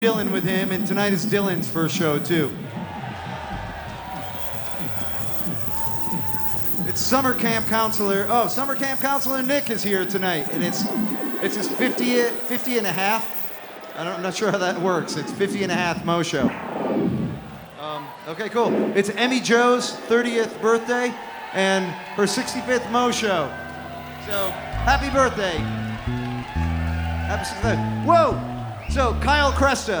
Dylan with him, and tonight is Dylan's first show too. It's summer camp counselor. Oh, summer camp counselor Nick is here tonight, and it's his 50 and a half. I'm not sure how that works. It's 50 and a half Mo show. Okay, cool. It's Emmy Jo's 30th birthday and her 65th Mo show. So happy birthday. Happy 65th. Whoa! So Kyle Cresta.